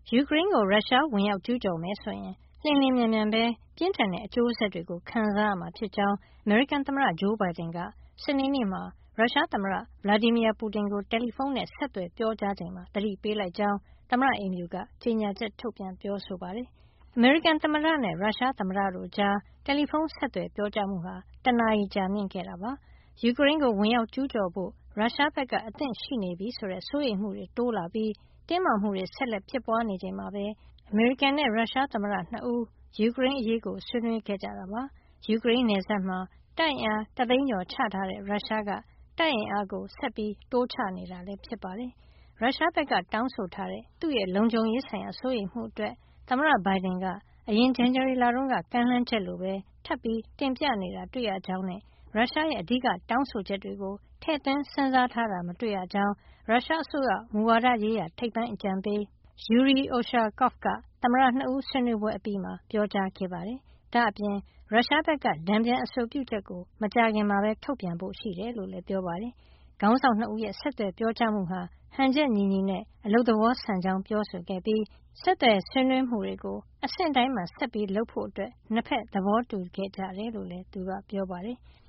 ယူကရိန်းကိုရုရှားဝင်ရောက်ကျူးကျော်မယ်ဆိုရင်လျင်လျင်မြန်မြန်ပဲပြင်းထန်တဲ့အကျိုးဆက်တွေကိုခံစားရမှာဖြစ်ကြောင်းအမေရိကန်သမ္မတဂျိုးဘိုင်ဒန်ကစနေနေ့မှာရုရှားသမ္မတ Vladimir Putin ကိုတယ်လီဖုန်းနဲ့ဆက်သွယ်ပြောကြားချိန်မှာသတိပေးလိုက်ကြောင်းသမ္မတအိမ်ဖြူကကြေညာချက်ထုတ်ပြန်ပြောဆိုပါတယ်။အမေရိကန်သမ္မတနဲ့ရုရှားသမ္မတတို့ကြားတယ်လီဖုန်းဆက်သွယ်ပြောကြားမှုဟာတနာရီကြာမြင့်ခဲ့တာပါ။ယူကရိန်းကိုဝင်ရောက်ကျူးကျော်ဖို့ရုရှားဘက်ကအသင့်ရှိနေပြီဆိုတဲ့စိုးရိမ်မှုတွေတိုးလာပြီးတင်းမာမှုတွေဆက်လက်ဖြစ်ပွားနေချိန်မှာပဲအမေရိကန်နဲ့ရုရှားသမ္မတ2ဦးယူကရိန်းအရေးကိုဆွေးနွေးခဲ့ကြတာပါ။ယူကရိန်းနယ်စပ်မှာတပ်အင်အား1သိန်းကျော်ချထားတဲ့ရုရှားကတပ်အင်အားကိုဆက်ပြီးတိုးချနေတာလည်းဖြစ်ပါတယ်။ရုရှားဘက်ကတောင်းဆိုထားတဲ့သူ့ရဲ့လုံခြုံရေးဆိုင်ရာစိုးရိမ်မှုအတွက်သမ္မတဘိုင်ဒန်ကအရင်ဇန်နဝါရီလတုန်းကကမ်းလှမ်းချက်လိုပဲထပ်ပြီးတင်ပြနေတာတွေ့ရကြောင်းနဲ့ရုရှားရဲ့အဓိကတောင်းဆိုချက်တွေကိုထည့်သွင်းစဉ်းစားထားတာမတွေ့ရကြောင်းရုရှားအစိုးရမူဝါဒရေးရာထိပ်ပိုင်းအကြံပေး Yuri Ushakov ကသမ္မတ2ဦးဆွေးနွေးပွဲအပြီးမှာပြောကြားခဲ့ပါတယ်။ဒါ့အပြင်ရုရှားဘက်ကတံပြန်အဆိုပြုချက်ကိုမကြာခင်မှာပဲထုတ်ပြန်ဖို့ရှိတယ်လို့လည်းပြောပါတယ်။ခေါင်းဆောင်2ဦးရဲ့ဆက်သွယ်ပြောကြားမှုဟာဟန်ချက်ညီညီနဲ့အလုပ်သဘောဆန်ကြောင်းပြောဆိုခဲ့ပြီးဆက်သွယ်ဆွေးနွေးမှုတွေကိုအဆင့်တိုင်းမှာဆက်ပြီးလုပ်ဖို့နှစ်ဖက်သဘောတူခဲ့ကြတယ်လို့လည်းသူကပြောပါတယ်။